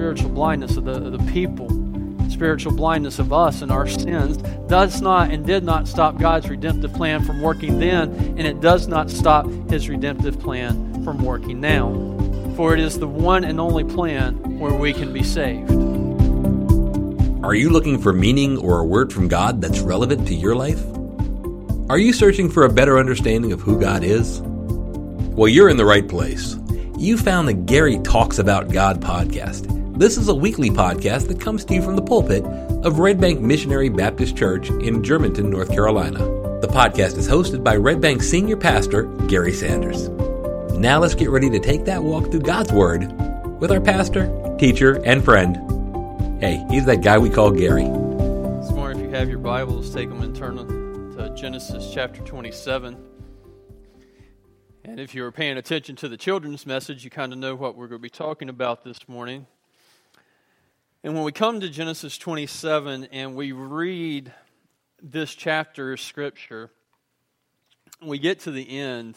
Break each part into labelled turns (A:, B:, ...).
A: spiritual blindness of the people, spiritual blindness of us and our sins, does not and did not stop God's redemptive plan from working then, and it does not stop His redemptive plan from working now. For it is the one and only plan where we can be saved.
B: Are you looking for meaning or a word from God that's relevant to your life? Are you searching for a better understanding of who God is? Well, you're in the right place. You found the Gary Talks About God podcast. This is a weekly podcast that comes to you from the pulpit of Red Bank Missionary Baptist Church in Germantown, North Carolina. The podcast is hosted by Red Bank Senior Pastor Gary Sanders. Now let's get ready to take that walk through God's Word with our pastor, teacher, and friend. Hey, he's that guy we call Gary.
A: This morning, if you have your Bibles, take them and turn them to Genesis chapter 27. And if you were paying attention to the children's message, you kind of know what we're going to be talking about this morning. And when we come to Genesis 27 and we read this chapter of Scripture, we get to the end.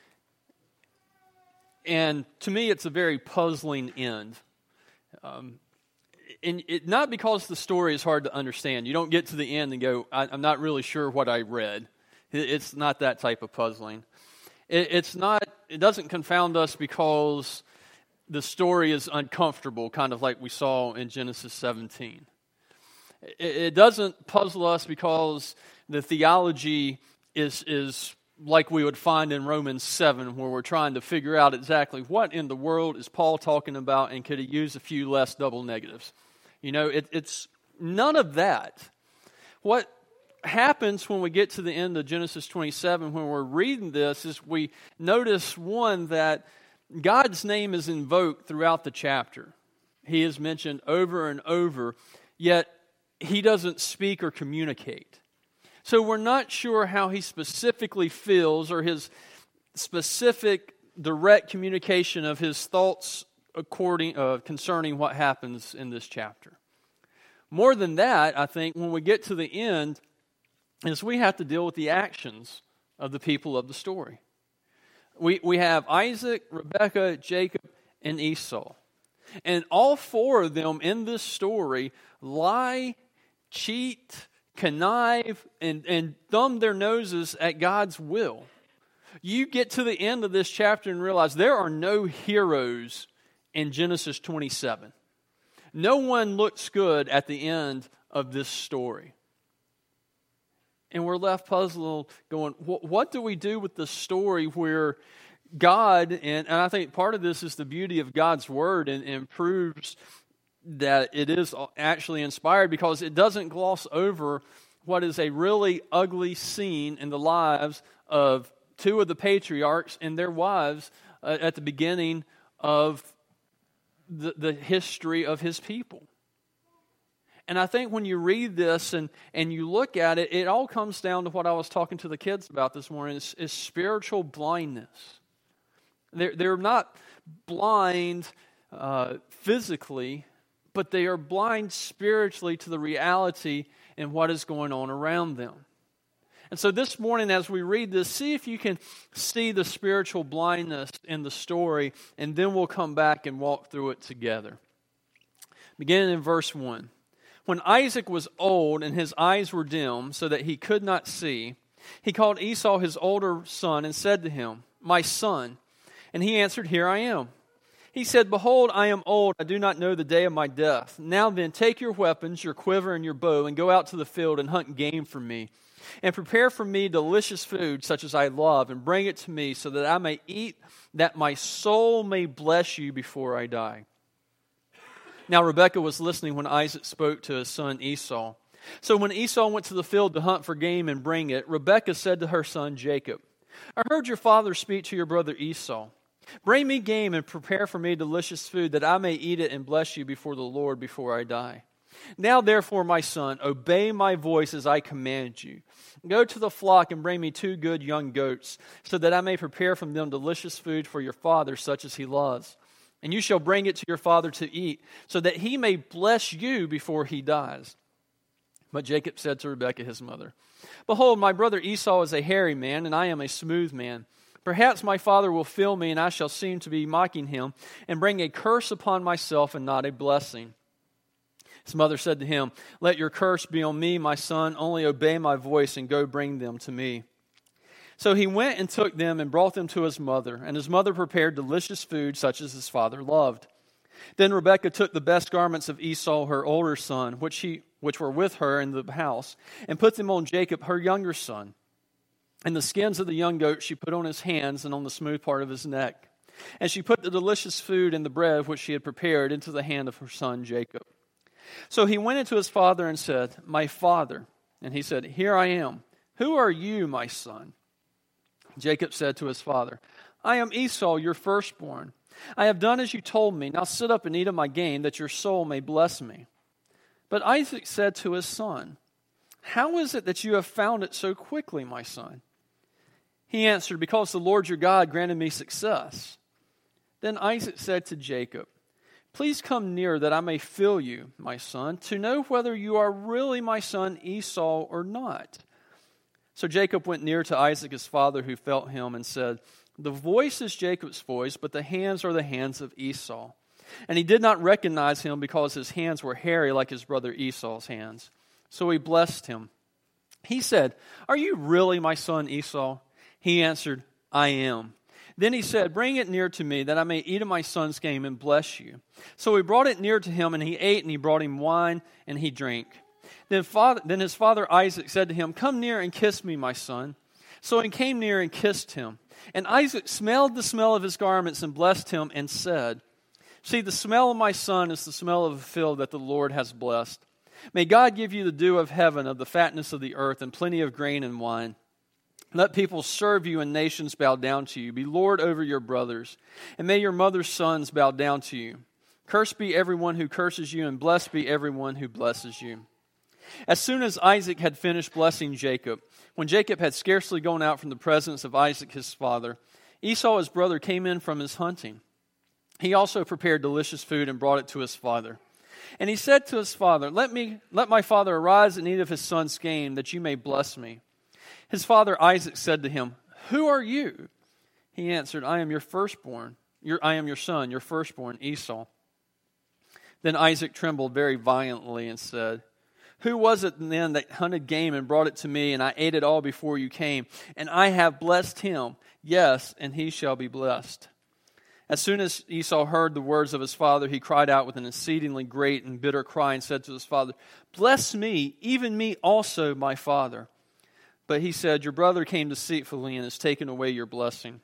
A: And to me, it's a very puzzling end. Not because the story is hard to understand. You don't get to the end and go, I'm not really sure what I read. It's not that type of puzzling. It doesn't confound us because the story is uncomfortable, kind of like we saw in Genesis 17. It doesn't puzzle us because the theology is like we would find in Romans 7, where we're trying to figure out exactly what in the world is Paul talking about, and could he use a few less double negatives? You know, it's none of that. What happens when we get to the end of Genesis 27, when we're reading this, is we notice, one, that God's name is invoked throughout the chapter. He is mentioned over and over, yet He doesn't speak or communicate. So we're not sure how He specifically feels, or His specific direct communication of His thoughts concerning what happens in this chapter. More than that, I think, when we get to the end, is we have to deal with the actions of the people of the story. We have Isaac, Rebekah, Jacob, and Esau. And all four of them in this story lie, cheat, connive, and thumb their noses at God's will. You get to the end of this chapter and realize there are no heroes in Genesis 27. No one looks good at the end of this story. And we're left puzzled going, what do we do with the story where God, and I think part of this is the beauty of God's Word and proves that it is actually inspired, because it doesn't gloss over what is a really ugly scene in the lives of two of the patriarchs and their wives at the beginning of the history of His people. And I think when you read this and you look at it, it all comes down to what I was talking to the kids about this morning, is spiritual blindness. They're not blind physically, but they are blind spiritually to the reality and what is going on around them. And so this morning, as we read this, see if you can see the spiritual blindness in the story, and then we'll come back and walk through it together. Beginning in verse 1. When Isaac was old and his eyes were dim, so that he could not see, he called Esau his older son and said to him, "My son." And he answered, "Here I am." He said, "Behold, I am old, I do not know the day of my death. Now then, take your weapons, your quiver and your bow, and go out to the field and hunt game for me. And prepare for me delicious food, such as I love, and bring it to me, so that I may eat, that my soul may bless you before I die." Now Rebekah was listening when Isaac spoke to his son Esau. So when Esau went to the field to hunt for game and bring it, Rebekah said to her son Jacob, "I heard your father speak to your brother Esau. Bring me game and prepare for me delicious food, that I may eat it and bless you before the Lord before I die. Now therefore, my son, obey my voice as I command you. Go to the flock and bring me 2 good young goats, so that I may prepare from them delicious food for your father, such as he loves. And you shall bring it to your father to eat, so that he may bless you before he dies." But Jacob said to Rebekah his mother, "Behold, my brother Esau is a hairy man, and I am a smooth man. Perhaps my father will feel me, and I shall seem to be mocking him, and bring a curse upon myself and not a blessing." His mother said to him, "Let your curse be on me, my son. Only obey my voice and go bring them to me." So he went and took them and brought them to his mother, and his mother prepared delicious food such as his father loved. Then Rebekah took the best garments of Esau, her older son, which were with her in the house, and put them on Jacob, her younger son. And the skins of the young goat she put on his hands and on the smooth part of his neck. And she put the delicious food and the bread which she had prepared into the hand of her son Jacob. So he went into his father and said, "My father." And he said, "Here I am. Who are you, my son?" Jacob said to his father, "I am Esau, your firstborn. I have done as you told me. Now sit up and eat of my game, that your soul may bless me." But Isaac said to his son, "How is it that you have found it so quickly, my son?" He answered, "Because the Lord your God granted me success." Then Isaac said to Jacob, "Please come near that I may feel you, my son, to know whether you are really my son Esau or not." So Jacob went near to Isaac his father, who felt him, and said, "The voice is Jacob's voice, but the hands are the hands of Esau." And he did not recognize him because his hands were hairy like his brother Esau's hands. So he blessed him. He said, "Are you really my son Esau?" He answered, "I am." Then he said, "Bring it near to me, that I may eat of my son's game and bless you." So he brought it near to him, and he ate, and he brought him wine, and he drank. Then his father Isaac said to him, "Come near and kiss me, my son." So he came near and kissed him. And Isaac smelled the smell of his garments and blessed him and said, "See, the smell of my son is the smell of a field that the Lord has blessed. May God give you the dew of heaven, of the fatness of the earth, and plenty of grain and wine. Let people serve you and nations bow down to you. Be Lord over your brothers. And may your mother's sons bow down to you. Cursed be everyone who curses you, and blessed be everyone who blesses you." As soon as Isaac had finished blessing Jacob, when Jacob had scarcely gone out from the presence of Isaac his father, Esau his brother came in from his hunting. He also prepared delicious food and brought it to his father. And he said to his father, Let my father arise and eat of his son's game, that you may bless me." His father Isaac said to him, "Who are you?" He answered, "I am your firstborn. I am your son, your firstborn, Esau." Then Isaac trembled very violently and said, "Who was it then that hunted game and brought it to me, and I ate it all before you came? And I have blessed him, yes, and he shall be blessed." As soon as Esau heard the words of his father, he cried out with an exceedingly great and bitter cry and said to his father, "Bless me, even me also, my father." But he said, "Your brother came deceitfully and has taken away your blessing."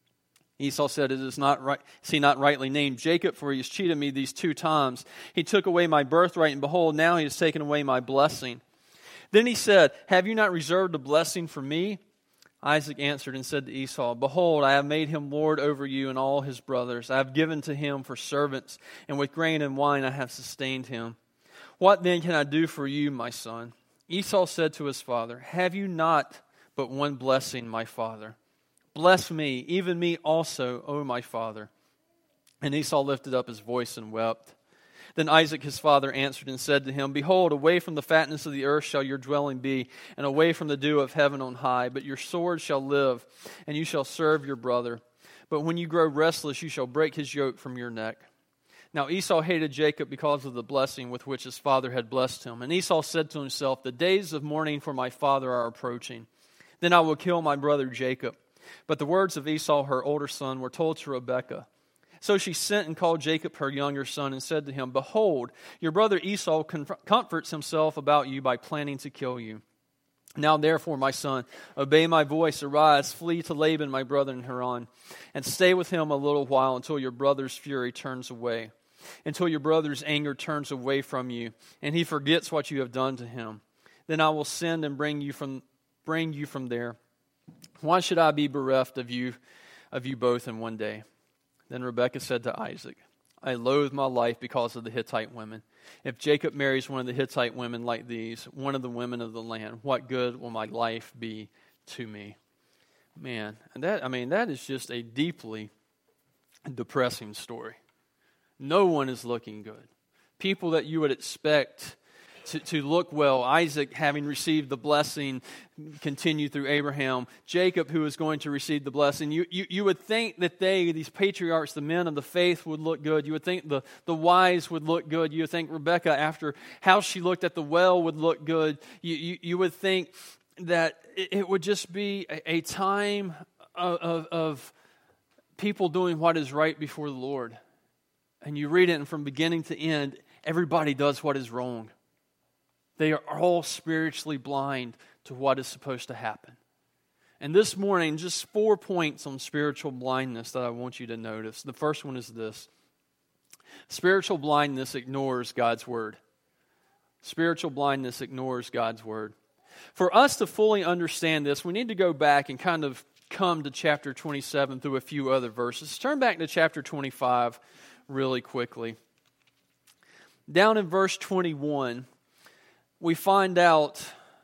A: Esau said, Is he not rightly named Jacob? For he has cheated me these 2 times. He took away my birthright, and behold, now he has taken away my blessing." Then he said, "Have you not reserved a blessing for me?" Isaac answered and said to Esau, "Behold, I have made him lord over you and all his brothers. I have given to him for servants, and with grain and wine I have sustained him. What then can I do for you, my son?" Esau said to his father, "Have you not but one blessing, my father? Bless me, even me also, O my father." And Esau lifted up his voice and wept. Then Isaac his father answered and said to him, "Behold, away from the fatness of the earth shall your dwelling be, and away from the dew of heaven on high. But your sword shall live, and you shall serve your brother. But when you grow restless, you shall break his yoke from your neck." Now Esau hated Jacob because of the blessing with which his father had blessed him. And Esau said to himself, "The days of mourning for my father are approaching. Then I will kill my brother Jacob." But the words of Esau, her older son, were told to Rebekah. So she sent and called Jacob, her younger son, and said to him, "Behold, your brother Esau comforts himself about you by planning to kill you. Now therefore, my son, obey my voice, arise, flee to Laban my brother in Haran, and stay with him a little while until your brother's fury turns away, until your brother's anger turns away from you, and he forgets what you have done to him. Then I will send and bring you from there. Why should I be bereft of you both in one day?" Then Rebekah said to Isaac, "I loathe my life because of the Hittite women. If Jacob marries one of the Hittite women like these, one of the women of the land, what good will my life be to me?" Man, and that is just a deeply depressing story. No one is looking good. People that you would expect to look well. Isaac, having received the blessing, continued through Abraham. Jacob, who was going to receive the blessing. You would think that these patriarchs, the men of the faith, would look good. You would think the wise would look good. You would think Rebekah, after how she looked at the well, would look good. You would think that it would just be a time of people doing what is right before the Lord. And you read it, and from beginning to end, everybody does what is wrong. They are all spiritually blind to what is supposed to happen. And this morning, just 4 points on spiritual blindness that I want you to notice. The first one is this. Spiritual blindness ignores God's word. Spiritual blindness ignores God's word. For us to fully understand this, we need to go back and kind of come to chapter 27 through a few other verses. Turn back to chapter 25 really quickly. Down in verse 21, we find out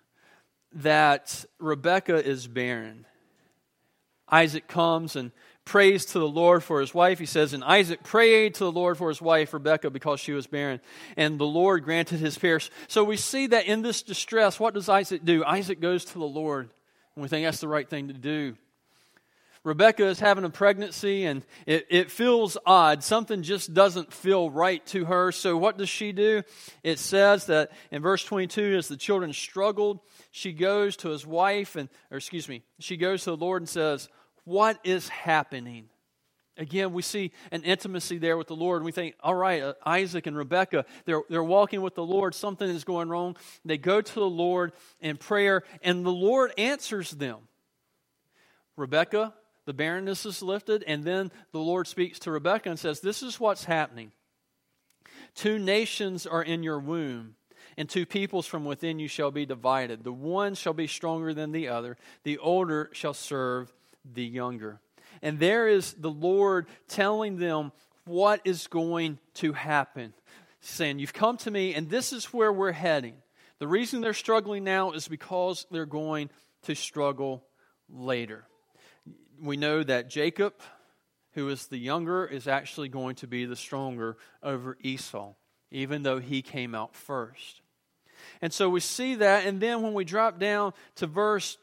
A: that Rebekah is barren. Isaac comes and prays to the Lord for his wife. He says, and Isaac prayed to the Lord for his wife, Rebekah, because she was barren. And the Lord granted his prayer. So we see that in this distress, what does Isaac do? Isaac goes to the Lord. And we think that's the right thing to do. Rebekah is having a pregnancy, and it feels odd. Something just doesn't feel right to her. So what does she do? It says that in verse 22, as the children struggled, she goes to his wife, she goes to the Lord and says, what is happening? Again, we see an intimacy there with the Lord. And we think, all right, Isaac and Rebekah, they're walking with the Lord. Something is going wrong. They go to the Lord in prayer, and the Lord answers them. Rebekah, the barrenness is lifted, and then the Lord speaks to Rebekah and says, this is what's happening. 2 nations are in your womb, and 2 peoples from within you shall be divided. The one shall be stronger than the other. The older shall serve the younger. And there is the Lord telling them what is going to happen. Saying, you've come to me, and this is where we're heading. The reason they're struggling now is because they're going to struggle later. We know that Jacob, who is the younger, is actually going to be the stronger over Esau, even though he came out first. And so we see that, and then when we drop down to verse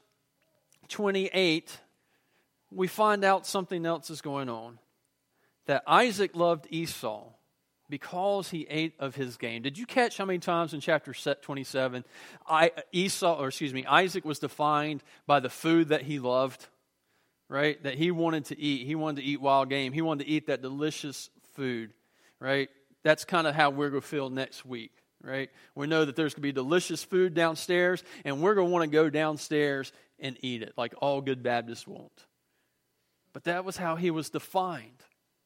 A: 28, we find out something else is going on. That Isaac loved Esau because he ate of his game. Did you catch how many times in chapter 27 Isaac was defined by the food that he loved? Right? That he wanted to eat. He wanted to eat wild game. He wanted to eat that delicious food. Right? That's kind of how we're going to feel next week. Right? We know that there's going to be delicious food downstairs, and we're going to want to go downstairs and eat it, like all good Baptists won't. But that was how he was defined.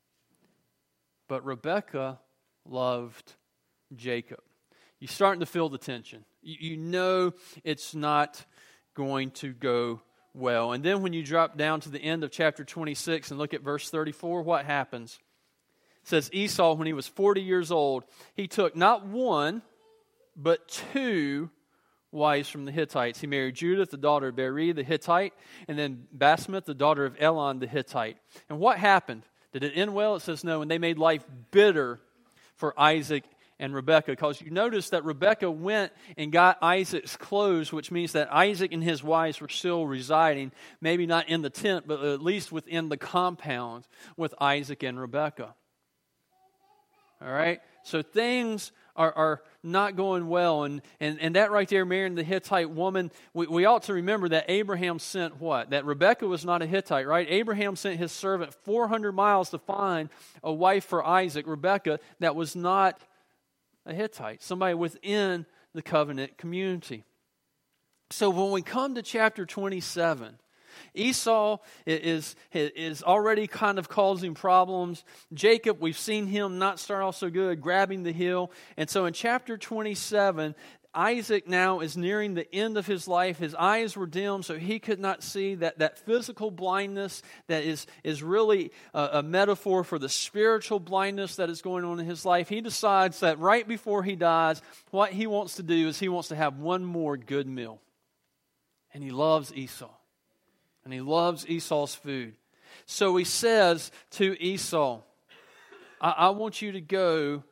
A: But Rebekah loved Jacob. You're starting to feel the tension. You know it's not going to go well. And then when you drop down to the end of chapter 26 and look at verse 34, what happens? It says, Esau, when he was 40 years old, he took not 1, but 2 wives from the Hittites. He married Judith, the daughter of Beri, the Hittite, and then Basemath, the daughter of Elon, the Hittite. And what happened? Did it end well? It says no, and they made life bitter for Isaac and Rebekah, because you notice that Rebekah went and got Isaac's clothes, which means that Isaac and his wives were still residing, maybe not in the tent, but at least within the compound with Isaac and Rebekah. All right? So things are not going well, and that right there, marrying the Hittite woman, we ought to remember that Abraham sent what? That Rebekah was not a Hittite, right? Abraham sent his servant 400 miles to find a wife for Isaac, Rebekah, that was not a Hittite, somebody within the covenant community. So when we come to chapter 27, Esau is already kind of causing problems. Jacob, we've seen him not start off so good, grabbing the heel. And so in chapter 27, Isaac now is nearing the end of his life. His eyes were dim, so he could not see that physical blindness that is really a metaphor for the spiritual blindness that is going on in his life. He decides that right before he dies, what he wants to do is he wants to have one more good meal. And he loves Esau. And he loves Esau's food. So he says to Esau, I want you to go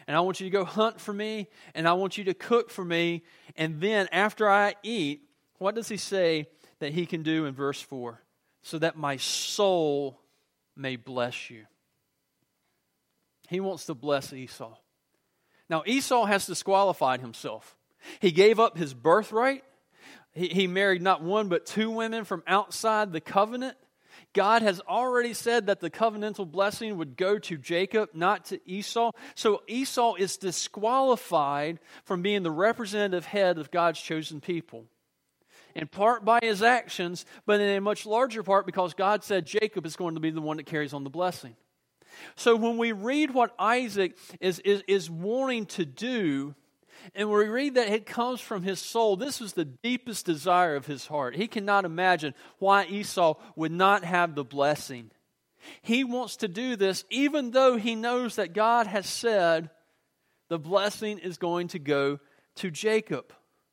A: and I want you to go hunt for me, and I want you to cook for me, and then after I eat, what does he say that he can do in verse 4? So that my soul may bless you. He wants to bless Esau. Now, Esau has disqualified himself. He gave up his birthright. He married not one but two women from outside the covenant. God has already said that the covenantal blessing would go to Jacob, not to Esau. So Esau is disqualified from being the representative head of God's chosen people. In part by his actions, but in a much larger part because God said Jacob is going to be the one that carries on the blessing. So when we read what Isaac is wanting to do, and we read that it comes from his soul, this was the deepest desire of his heart. He cannot imagine why Esau would not have the blessing. He wants to do this even though he knows that God has said the blessing is going to go to Jacob.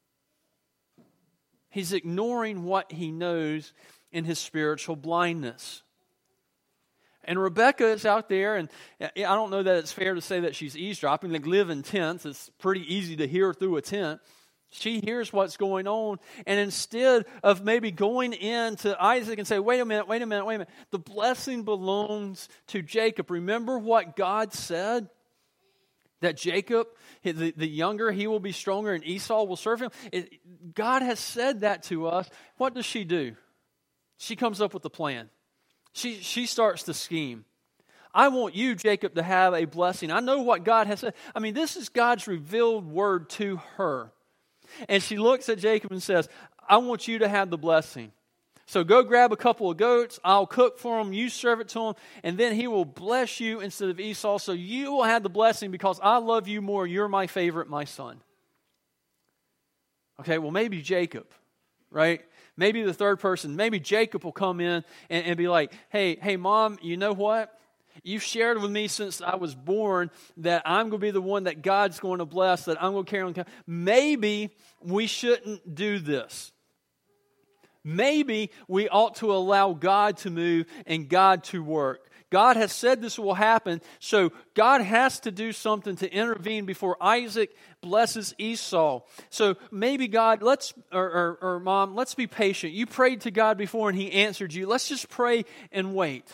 A: He's ignoring what he knows in his spiritual blindness. And Rebecca is out there, and I don't know that it's fair to say that she's eavesdropping. They live in tents. It's pretty easy to hear through a tent. She hears what's going on, and instead of maybe going in to Isaac and say, wait a minute, the blessing belongs to Jacob. Remember what God said? That Jacob, the younger, he will be stronger and Esau will serve him. God has said that to us. What does she do? She comes up with a plan. She starts to scheme. I want you, Jacob, to have a blessing. I know what God has said. I mean, this is God's revealed word to her. And she looks at Jacob and says, I want you to have the blessing. So go grab a couple of goats. I'll cook for him. You serve it to him. And then he will bless you instead of Esau. So you will have the blessing because I love you more. You're my favorite, my son. Okay, well, maybe Jacob, right? Maybe the third person, maybe Jacob will come in and be like, hey, Mom, you know what? You've shared with me since I was born that I'm going to be the one that God's going to bless, that I'm going to carry on. Maybe we shouldn't do this. Maybe we ought to allow God to move and God to work. God has said this will happen, so God has to do something to intervene before Isaac blesses Esau. So maybe God, Mom, let's be patient. You prayed to God before and He answered you. Let's just pray and wait.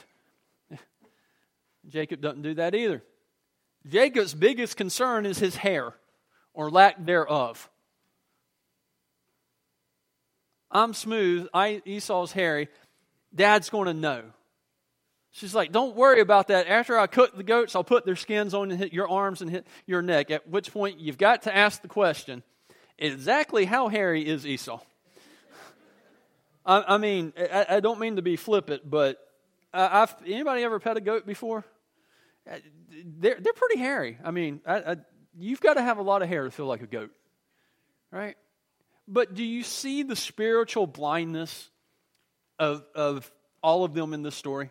A: Jacob doesn't do that either. Jacob's biggest concern is his hair, or lack thereof. I'm smooth, Esau's hairy. Dad's going to know. She's like, don't worry about that. After I cook the goats, I'll put their skins on and hit your arms and hit your neck. At which point, you've got to ask the question, exactly how hairy is Esau? I mean, I don't mean to be flippant, but anybody ever pet a goat before? They're pretty hairy. I mean, you've got to have a lot of hair to feel like a goat, right? But do you see the spiritual blindness of all of them in this story?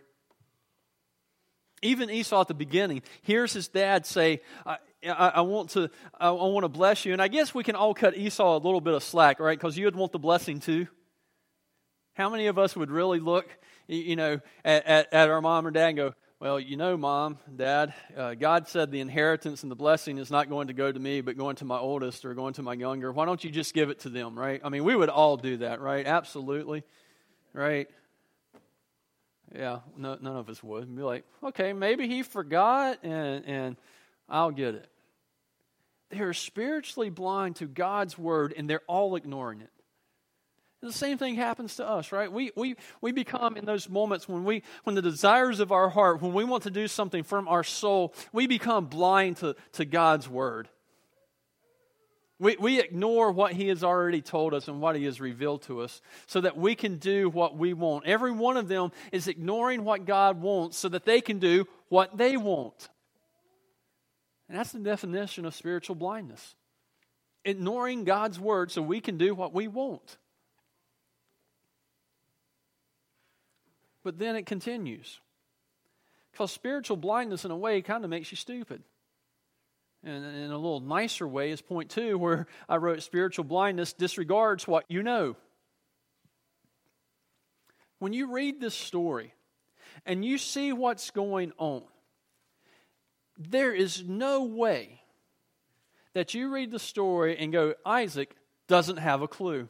A: Even Esau at the beginning hears his dad say, I want to bless you. And I guess we can all cut Esau a little bit of slack, right? Because you would want the blessing too. How many of us would really look, at our mom or dad and go, well, Mom, Dad, God said the inheritance and the blessing is not going to go to me, but going to my oldest or going to my younger. Why don't you just give it to them, right? I mean, we would all do that, right? Absolutely, right? Yeah, none of us would. Be like, okay, maybe he forgot and I'll get it. They're spiritually blind to God's word and they're all ignoring it. And the same thing happens to us, right? We become in those moments when the desires of our heart, when we want to do something from our soul, we become blind to God's word. We ignore what He has already told us and what He has revealed to us so that we can do what we want. Every one of them is ignoring what God wants so that they can do what they want. And that's the definition of spiritual blindness. Ignoring God's word so we can do what we want. But then it continues. Because spiritual blindness in a way kind of makes you stupid. And in a little nicer way is point 2, where I wrote spiritual blindness disregards what you know. When you read this story and you see what's going on, there is no way that you read the story and go, Isaac doesn't have a clue.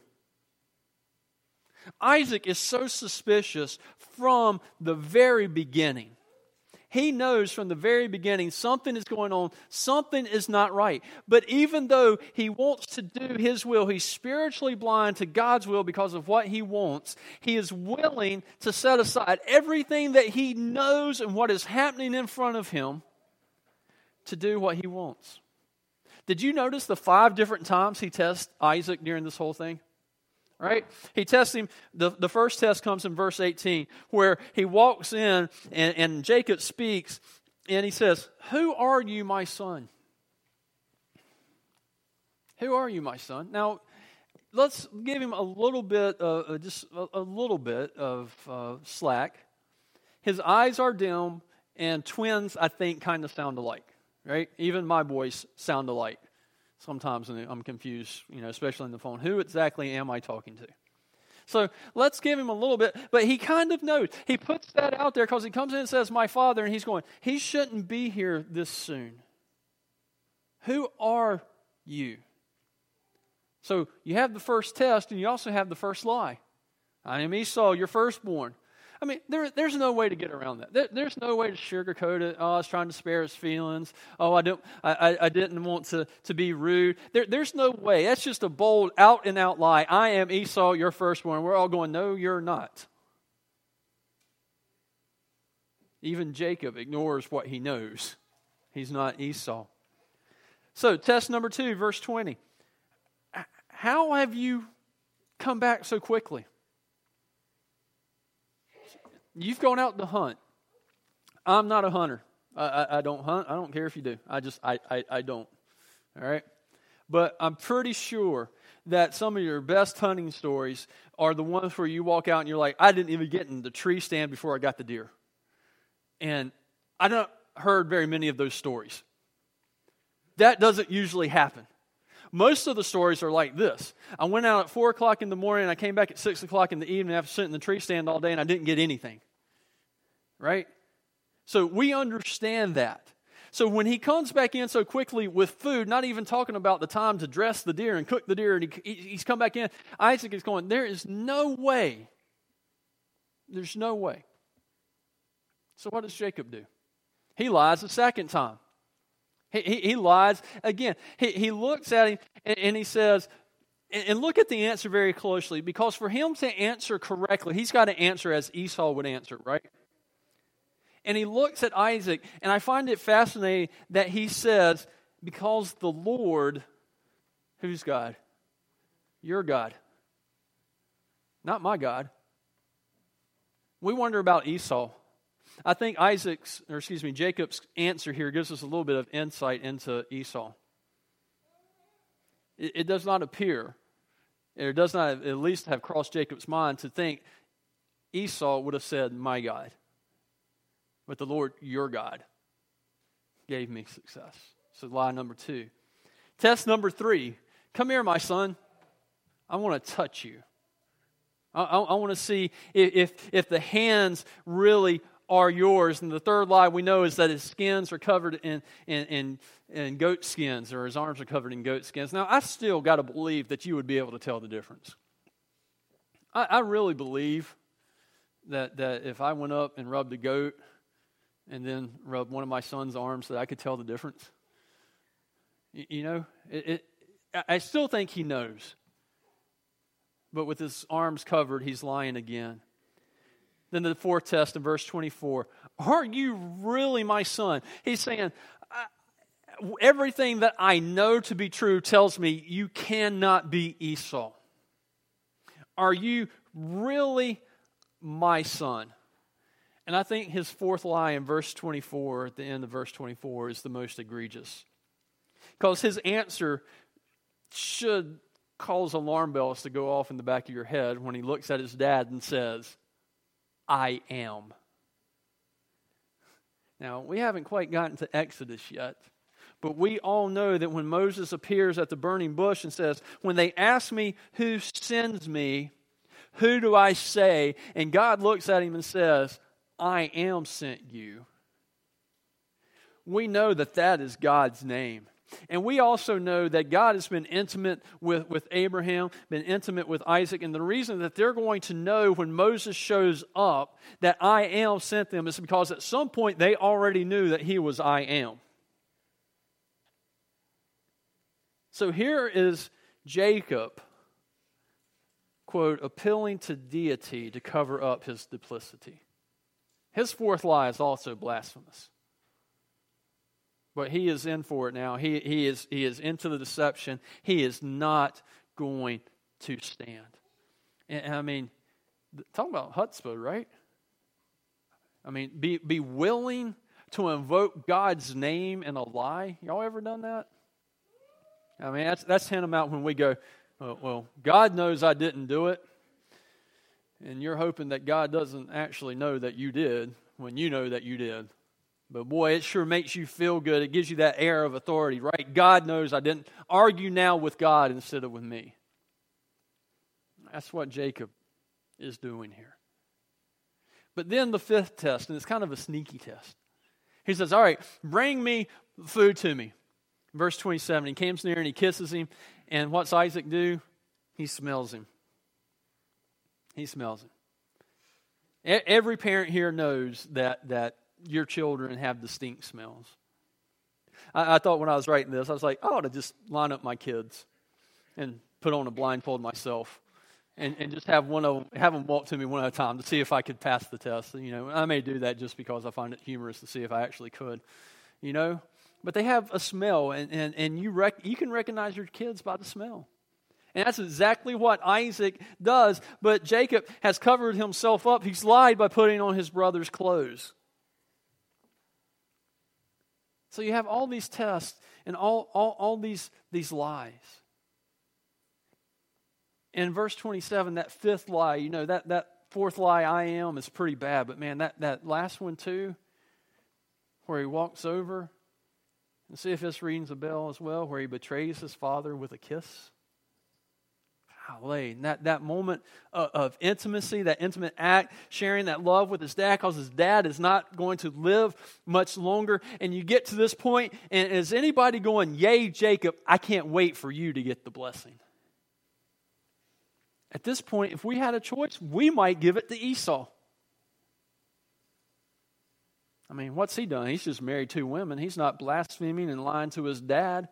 A: Isaac is so suspicious from the very beginning. He knows from the very beginning something is going on, something is not right. But even though he wants to do his will, he's spiritually blind to God's will because of what he wants. He is willing to set aside everything that he knows and what is happening in front of him to do what he wants. Did you notice the 5 different times he tests Isaac during this whole thing? Right? He tests him. The first test comes in verse 18, where he walks in and Jacob speaks and he says, "Who are you, my son? Who are you, my son?" Now, let's give him a little bit, of slack. His eyes are dim, and twins, I think, kind of sound alike. Right? Even my boys sound alike. Sometimes I'm confused, especially on the phone. Who exactly am I talking to? So let's give him a little bit, but he kind of knows. He puts that out there because he comes in and says, "My father," and he's going, he shouldn't be here this soon. Who are you? So you have the first test, and you also have the first lie. "I am Esau, your firstborn." I mean, there's no way to get around that. There's no way to sugarcoat it. "Oh, I was trying to spare his feelings. Oh, I didn't want to be rude." There's no way. That's just a bold, out-and-out lie. "I am Esau, your firstborn." We're all going, "No, you're not." Even Jacob ignores what he knows. He's not Esau. So, test number 2, verse 20. How have you come back so quickly? You've gone out to hunt. I'm not a hunter. I don't hunt. I don't care if you do. I don't. All right? But I'm pretty sure that some of your best hunting stories are the ones where you walk out and you're like, "I didn't even get in the tree stand before I got the deer." And I don't heard very many of those stories. That doesn't usually happen. Most of the stories are like this. "I went out at 4 o'clock in the morning and I came back at 6 o'clock in the evening after sitting in the tree stand all day and I didn't get anything." Right? So we understand that. So when he comes back in so quickly with food, not even talking about the time to dress the deer and cook the deer, and he's come back in, Isaac is going, there is no way. There's no way. So what does Jacob do? He lies a second time. He lies again. He looks at him and he says, and look at the answer very closely, because for him to answer correctly, he's got to answer as Esau would answer, right? And he looks at Isaac, and I find it fascinating that he says, "Because the Lord," whose God? Your God. Not my God. We wonder about Esau. I think Jacob's answer here gives us a little bit of insight into Esau. It does not appear, or does not at least have crossed Jacob's mind to think Esau would have said, "My God." But the Lord, your God, gave me success. So lie number 2. Test number 3. "Come here, my son. I want to touch you. I want to see if the hands really are yours." And the third lie we know is that his skins are covered in goat skins, or his arms are covered in goat skins. Now, I still got to believe that you would be able to tell the difference. I really believe that if I went up and rubbed a goat and then rubbed one of my son's arms, that I could tell the difference. I still think he knows. But with his arms covered, he's lying again. Then the 4th test in verse 24. "Are you really my son?" He's saying, everything that I know to be true tells me you cannot be Esau. Are you really my son? And I think his 4th lie in verse 24, at the end of verse 24, is the most egregious. Because his answer should cause alarm bells to go off in the back of your head when he looks at his dad and says, "I am." Now, we haven't quite gotten to Exodus yet, but we all know that when Moses appears at the burning bush and says, "When they ask me who sends me, who do I say?" And God looks at him and says, "I am sent you." We know that that is God's name. And we also know that God has been intimate with Abraham, been intimate with Isaac. And the reason that they're going to know when Moses shows up that I am sent them is because at some point they already knew that he was I am. So here is Jacob, quote, appealing to deity to cover up his duplicity. His fourth lie is also blasphemous. But he is in for it now. He is into the deception. He is not going to stand. And I mean, talking about chutzpah, right? I mean, be willing to invoke God's name in a lie. Y'all ever done that? I mean, that's tantamount when we go, well, God knows I didn't do it. And you're hoping that God doesn't actually know that you did when you know that you did. But boy, it sure makes you feel good. It gives you that air of authority, right? God knows I didn't. Argue now with God instead of with me. That's what Jacob is doing here. But then the fifth test, and it's kind of a sneaky test. He says, all right, bring me food to me. Verse 27, he comes near and he kisses him. And what's Isaac do? He smells him. He smells him. Every parent here knows that your children have distinct smells. I thought when I was writing this, I was like, I ought to just line up my kids and put on a blindfold myself and just have them walk to me one at a time to see if I could pass the test. You know, I may do that just because I find it humorous to see if I actually could. You know, but they have a smell, and you can recognize your kids by the smell. And that's exactly what Isaac does. But Jacob has covered himself up. He's lied by putting on his brother's clothes. So you have all these tests and all these lies. In verse 27, that fifth lie, you know, that fourth lie, I am, is pretty bad. But man, that last one too, where he walks over, and see if this rings a bell as well, where he betrays his father with a kiss. Golly, that moment of intimacy, that intimate act, sharing that love with his dad, because his dad is not going to live much longer. And you get to this point, and is anybody going, yay, Jacob, I can't wait for you to get the blessing? At this point, if we had a choice, we might give it to Esau. I mean, what's he done? He's just married 2 women. He's not blaspheming and lying to his dad.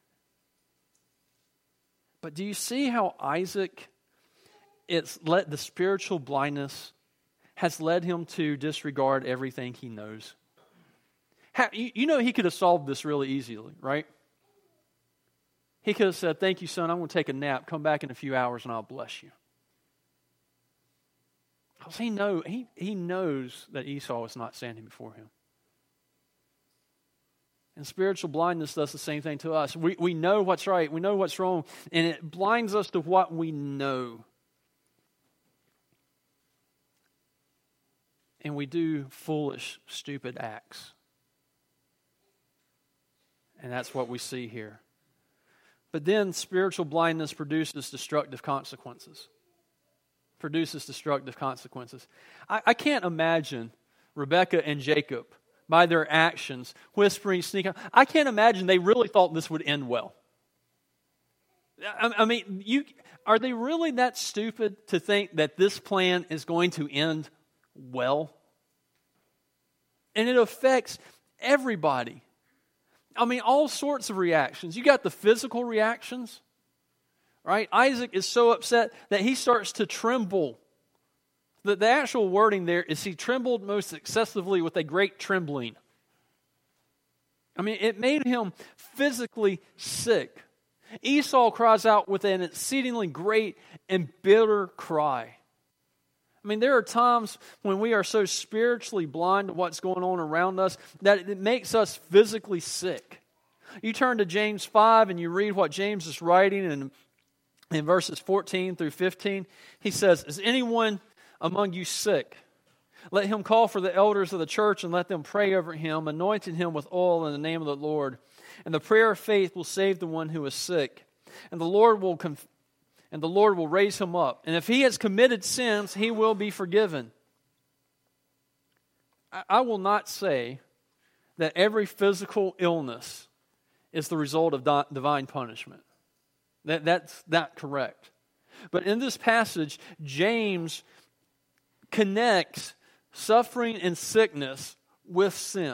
A: But do you see how Isaac, the spiritual blindness has led him to disregard everything he knows? You know he could have solved this really easily, right? He could have said, thank you, son, I'm going to take a nap. Come back in a few hours and I'll bless you. Because he knows that Esau is not standing before him. And spiritual blindness does the same thing to us. We know what's right, we know what's wrong, and it blinds us to what we know. And we do foolish, stupid acts. And that's what we see here. But then spiritual blindness produces destructive consequences. I can't imagine Rebekah and Jacob, by their actions, whispering, sneaking. I can't imagine they really thought this would end well. I mean, are they really that stupid to think that this plan is going to end well? And it affects everybody. I mean, all sorts of reactions. You got the physical reactions, right? Isaac is so upset that he starts to tremble. The actual wording there is he trembled most excessively with a great trembling. I mean, it made him physically sick. Esau cries out with an exceedingly great and bitter cry. I mean, there are times when we are so spiritually blind to what's going on around us that it makes us physically sick. You turn to James 5 and you read what James is writing in verses 14 through 15. He says, is anyone among you sick? Let him call for the elders of the church and let them pray over him, anointing him with oil in the name of the Lord. And the prayer of faith will save the one who is sick. And the Lord will raise him up. And if he has committed sins, he will be forgiven. I will not say that every physical illness is the result of divine punishment. That's not correct. But in this passage, James connects suffering and sickness with sin.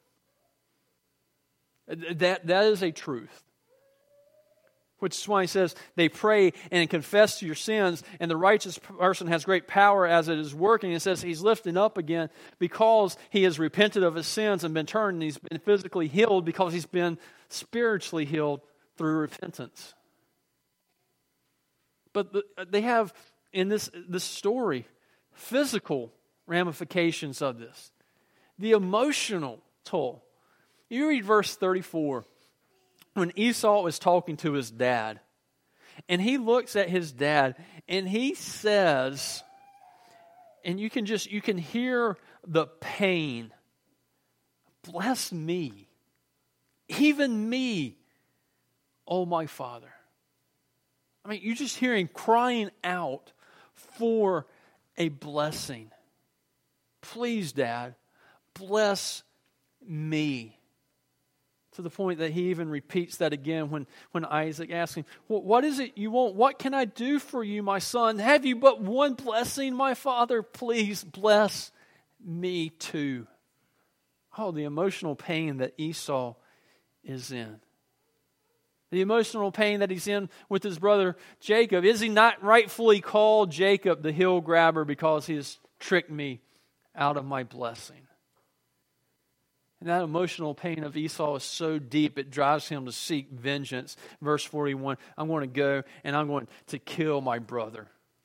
A: That is a truth. Which is why he says, they pray and confess to your sins, and the righteous person has great power as it is working. It says he's lifted up again because he has repented of his sins and been turned, and he's been physically healed because he's been spiritually healed through repentance. But they have, in this story, physical ramifications of this. The emotional toll. You read verse 34. When Esau was talking to his dad, and he looks at his dad, and he says, and you can hear the pain. Bless me, even me, oh my father. I mean, you just hear him crying out for a blessing. Please, Dad, bless me. To the point that he even repeats that again when Isaac asks him, well, what is it you want? What can I do for you, my son? Have you but one blessing, my father? Please bless me too. Oh, the emotional pain that Esau is in. The emotional pain that he's in with his brother Jacob. Is he not rightfully called Jacob the heel grabber because he has tricked me out of my blessing? And that emotional pain of Esau is so deep, it drives him to seek vengeance. Verse 41, I'm going to go and I'm going to kill my brother.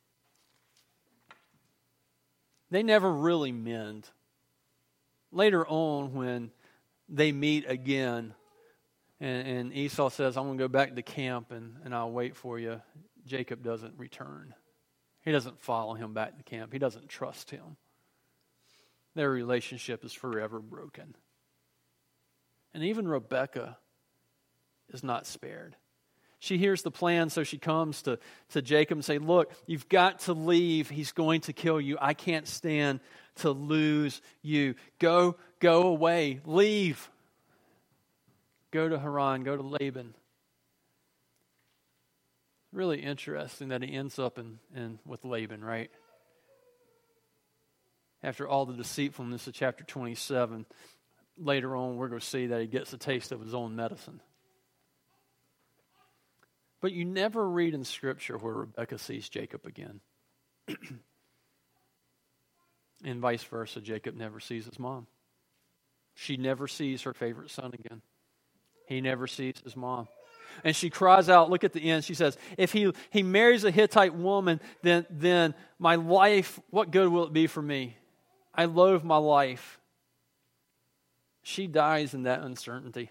A: They never really mend. Later on, when they meet again, and Esau says, I'm going to go back to camp and I'll wait for you, Jacob doesn't return. He doesn't follow him back to camp. He doesn't trust him. Their relationship is forever broken. And even Rebekah is not spared. She hears the plan, so she comes to Jacob and say, look, you've got to leave. He's going to kill you. I can't stand to lose you. Go away. Leave. Go to Haran. Go to Laban. Really interesting that he ends up in with Laban, right? After all the deceitfulness of chapter 27, later on, we're going to see that he gets a taste of his own medicine. But you never read in Scripture where Rebekah sees Jacob again. And vice versa, Jacob never sees his mom. She never sees her favorite son again. He never sees his mom. And she cries out, look at the end, she says, if he marries a Hittite woman, then my life, what good will it be for me? I loathe my life. She dies in that uncertainty.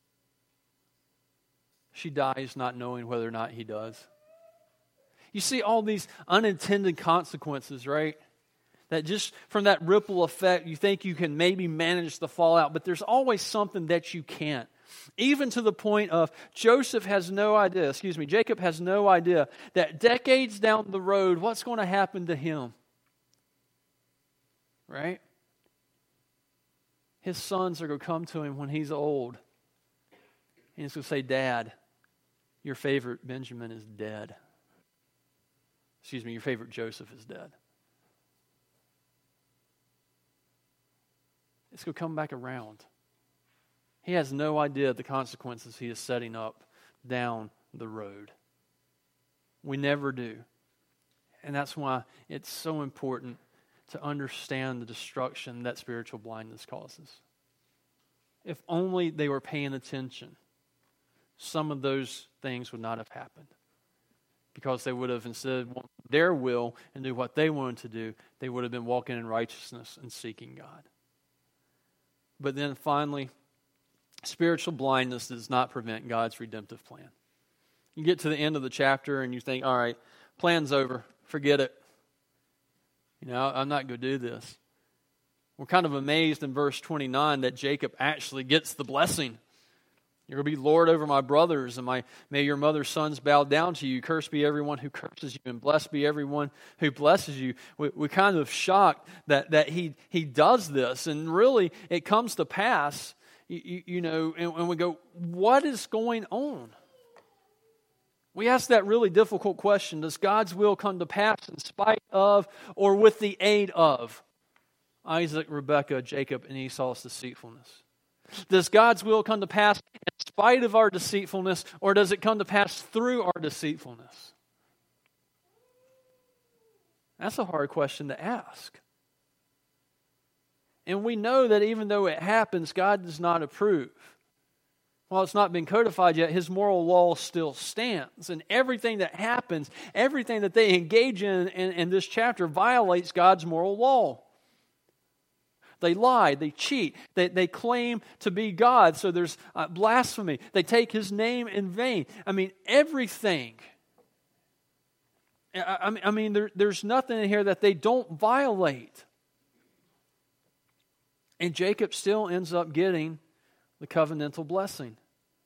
A: She dies not knowing whether or not he does. You see all these unintended consequences, right? That just from that ripple effect, you think you can maybe manage the fallout, but there's always something that you can't. Even to the point of Jacob has no idea that decades down the road, what's going to happen to him? Right? His sons are going to come to him when he's old. And he's going to say, Dad, your favorite Benjamin is dead. Your favorite Joseph is dead. It's going to come back around. He has no idea the consequences he is setting up down the road. We never do. And that's why it's so important to understand the destruction that spiritual blindness causes. If only they were paying attention, some of those things would not have happened. Because they would have, instead of wanting their will and do what they wanted to do, they would have been walking in righteousness and seeking God. But then finally, spiritual blindness does not prevent God's redemptive plan. You get to the end of the chapter and you think, all right, plan's over, forget it. I'm not going to do this. We're kind of amazed in verse 29 that Jacob actually gets the blessing. You're going to be Lord over my brothers, and may your mother's sons bow down to you. Cursed be everyone who curses you, and blessed be everyone who blesses you. We're kind of shocked that he does this, and really it comes to pass and we go, what is going on? We ask that really difficult question: does God's will come to pass in spite of or with the aid of Isaac, Rebekah, Jacob, and Esau's deceitfulness? Does God's will come to pass in spite of our deceitfulness, or does it come to pass through our deceitfulness? That's a hard question to ask. And we know that even though it happens, God does not approve. While it's not been codified yet, His moral law still stands. And everything that happens, everything that they engage in this chapter violates God's moral law. They lie, they cheat, they claim to be God, so there's blasphemy. They take His name in vain. I mean, everything. There's nothing in here that they don't violate. And Jacob still ends up getting the covenantal blessing.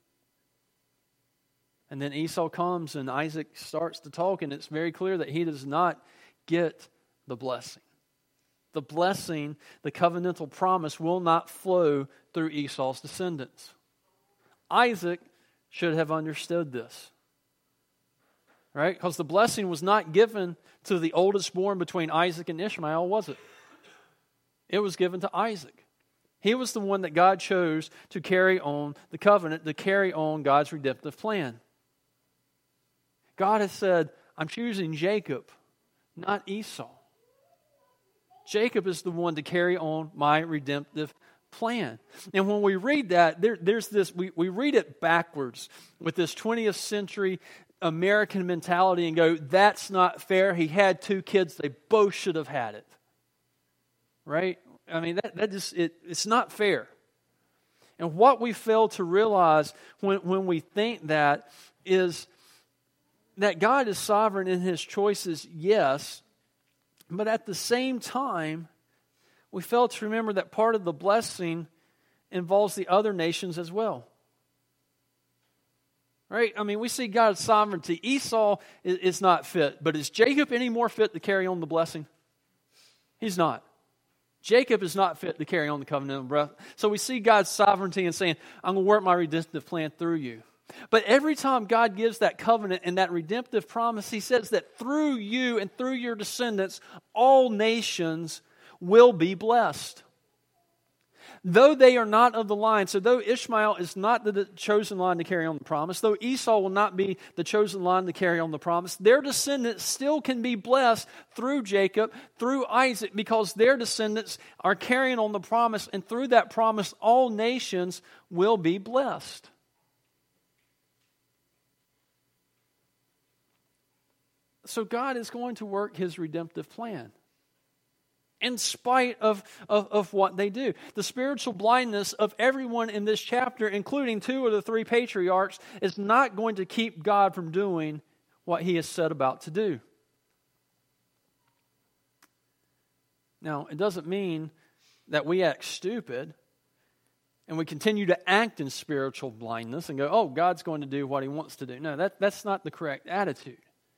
A: And then Esau comes and Isaac starts to talk, and it's very clear that he does not get the blessing. The blessing, the covenantal promise, will not flow through Esau's descendants. Isaac should have understood this. Right? Because the blessing was not given to the oldest born between Isaac and Ishmael, was it? It was given to Isaac. He was the one that God chose to carry on the covenant, to carry on God's redemptive plan. God has said, I'm choosing Jacob, not Esau. Jacob is the one to carry on my redemptive plan. And when we read that, there's this, we read it backwards with this 20th century American mentality and go, that's not fair. He had 2 kids. They both should have had it. Right? I mean, it's not fair. And what we fail to realize when we think that is that God is sovereign in His choices, yes, but at the same time, we fail to remember that part of the blessing involves the other nations as well. Right? I mean, we see God's sovereignty. Esau is not fit, but is Jacob any more fit to carry on the blessing? He's not. Jacob is not fit to carry on the covenantal blessing. So we see God's sovereignty and saying, I'm going to work my redemptive plan through you. But every time God gives that covenant and that redemptive promise, He says that through you and through your descendants, all nations will be blessed. Though they are not of the line, so though Ishmael is not the chosen line to carry on the promise, though Esau will not be the chosen line to carry on the promise, their descendants still can be blessed through Jacob, through Isaac, because their descendants are carrying on the promise, and through that promise, all nations will be blessed. So God is going to work His redemptive plan in spite of what they do. The spiritual blindness of everyone in this chapter, including 2 of the 3 patriarchs, is not going to keep God from doing what He has set about to do. Now, it doesn't mean that we act stupid and we continue to act in spiritual blindness and go, oh, God's going to do what He wants to do. No, that's not the correct attitude.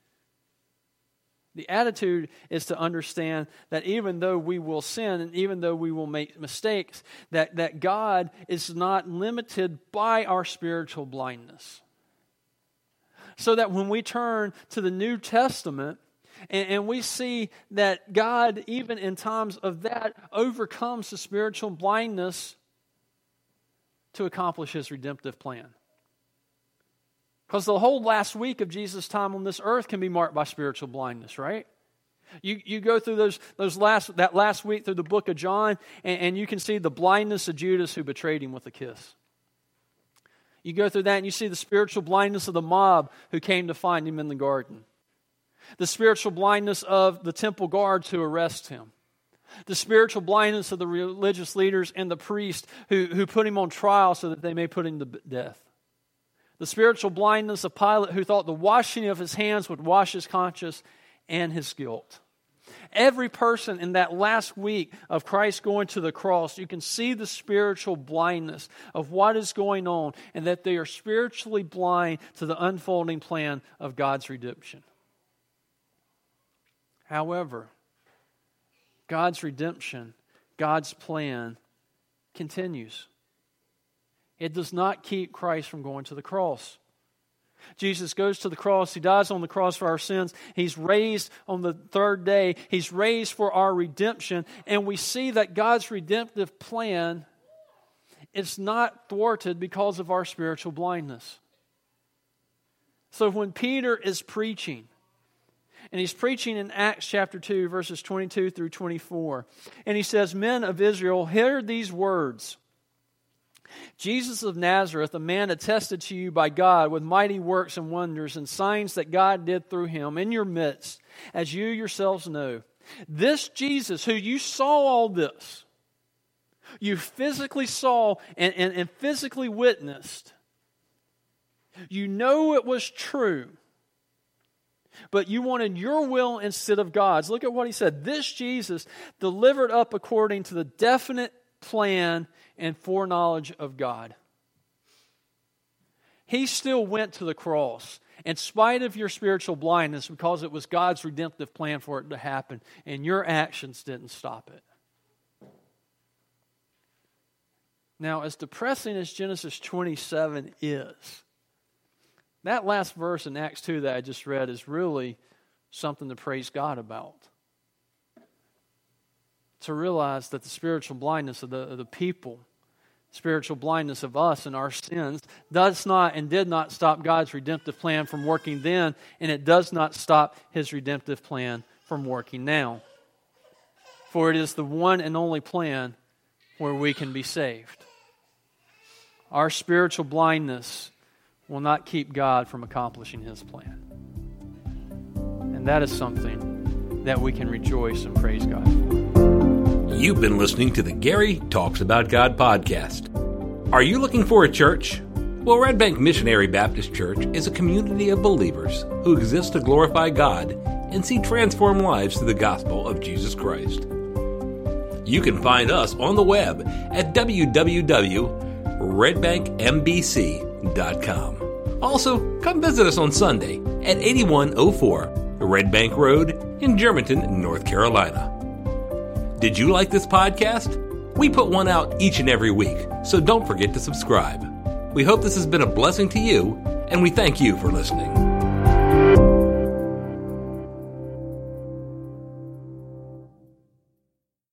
A: The attitude is to understand that even though we will sin and even though we will make mistakes, that God is not limited by our spiritual blindness. So that when we turn to the New Testament and we see that God, even in times of that, overcomes the spiritual blindness to accomplish His redemptive plan. Because the whole last week of Jesus' time on this earth can be marked by spiritual blindness, right? You go through that last week through the book of John, and you can see the blindness of Judas who betrayed Him with a kiss. You go through that and you see the spiritual blindness of the mob who came to find Him in the garden. The spiritual blindness of the temple guards who arrest Him. The spiritual blindness of the religious leaders and the priests who put Him on trial so that they may put Him to death. The spiritual blindness of Pilate, who thought the washing of his hands would wash his conscience and his guilt. Every person in that last week of Christ going to the cross, you can see the spiritual blindness of what is going on and that they are spiritually blind to the unfolding plan of God's redemption. However, God's redemption, God's plan continues. It does not keep Christ from going to the cross. Jesus goes to the cross. He dies on the cross for our sins. He's raised on the third day. He's raised for our redemption. And we see that God's redemptive plan is not thwarted because of our spiritual blindness. So when Peter is preaching, and he's preaching in Acts chapter 2, verses 22 through 24, and he says, "Men of Israel, hear these words. Jesus of Nazareth, a man attested to you by God with mighty works and wonders and signs that God did through him in your midst, as you yourselves know. This Jesus, who you saw all this, you physically saw and physically witnessed. You know it was true, but you wanted your will instead of God's." Look at what he said. "This Jesus delivered up according to the definite plan and foreknowledge of God." He still went to the cross in spite of your spiritual blindness because it was God's redemptive plan for it to happen, and your actions didn't stop it. Now, as depressing as Genesis 27 is, that last verse in Acts 2 that I just read is really something to praise God about. To realize that the spiritual blindness of the people, spiritual blindness of us and our sins, does not and did not stop God's redemptive plan from working then, and it does not stop His redemptive plan from working now. For it is the one and only plan where we can be saved. Our spiritual blindness will not keep God from accomplishing His plan. And that is something that we can rejoice and praise God for.
B: You've been listening to the Gary Talks About God podcast. Are you looking for a church? Well, Red Bank Missionary Baptist Church is a community of believers who exist to glorify God and see transformed lives through the gospel of Jesus Christ. You can find us on the web at www.redbankmbc.com. Also, come visit us on Sunday at 8104 Red Bank Road in Germantown, North Carolina. Did you like this podcast? We put one out each and every week, so don't forget to subscribe. We hope this has been a blessing to you, and we thank you for listening.